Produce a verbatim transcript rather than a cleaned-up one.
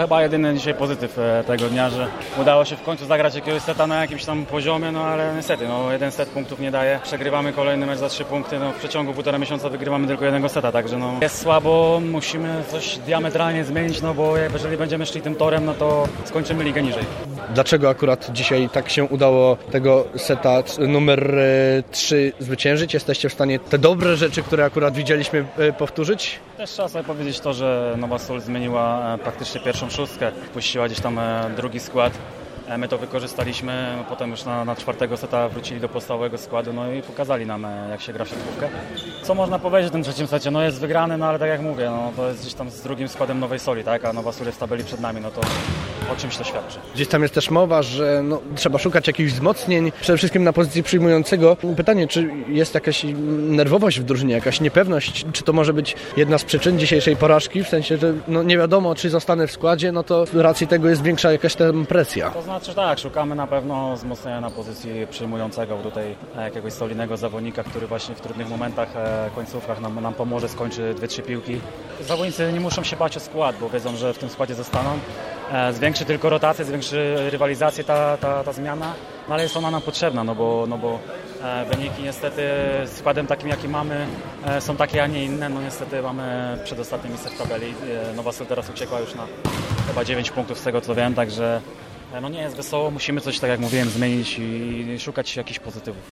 chyba jedyny dzisiaj pozytyw tego dnia, że udało się w końcu zagrać jakiegoś seta na jakimś tam poziomie, no ale niestety, no jeden set punktów nie daje. Przegrywamy kolejny mecz za trzy punkty, no w przeciągu półtora miesiąca wygrywamy tylko jednego seta, także no jest słabo, musimy coś diametralnie zmienić, no bo jeżeli będziemy szli tym torem, no to skończymy ligę niżej. Dlaczego akurat dzisiaj tak się udało tego seta numer trzy zwyciężyć? Jesteście w stanie te dobre rzeczy, które akurat widzieliśmy, powtórzyć? Też trzeba sobie powiedzieć to, że Nowa Sól zmieniła praktycznie pierwszą szóstkę, puściła gdzieś tam drugi skład. My to wykorzystaliśmy, potem już na, na czwartego seta wrócili do podstawowego składu, no i pokazali nam, jak się gra w siatkówkę. Co można powiedzieć w tym trzecim secie? No jest wygrany, no ale tak jak mówię, no to jest gdzieś tam z drugim składem Nowej Soli, tak? A Nowa Sól jest w tabeli przed nami, no to o czymś to świadczy. Gdzieś tam jest też mowa, że no, trzeba szukać jakichś wzmocnień, przede wszystkim na pozycji przyjmującego. Pytanie, czy jest jakaś nerwowość w drużynie, jakaś niepewność? Czy to może być jedna z przyczyn dzisiejszej porażki? W sensie, że no, nie wiadomo, czy zostanę w składzie, no to z racji tego jest większa jakaś tam presja. To znaczy tak, szukamy na pewno wzmocnienia na pozycji przyjmującego, tutaj jakiegoś solidnego zawodnika, który właśnie w trudnych momentach, końcówkach nam, nam pomoże, skończy dwie, trzy piłki. Zawodnicy nie muszą się bać o skład, bo wiedzą, że w tym składzie zostaną. Zwiększy tylko rotację, zwiększy rywalizację ta, ta, ta zmiana, no ale jest ona nam potrzebna, no bo, no bo wyniki niestety składem takim, jaki mamy, są takie, a nie inne. No niestety mamy przedostatnie miejsce w tabeli. Nowa Sól teraz uciekła już na chyba dziewięć punktów z tego co wiem, także no nie jest wesoło, musimy coś, tak jak mówiłem, zmienić i szukać jakichś pozytywów.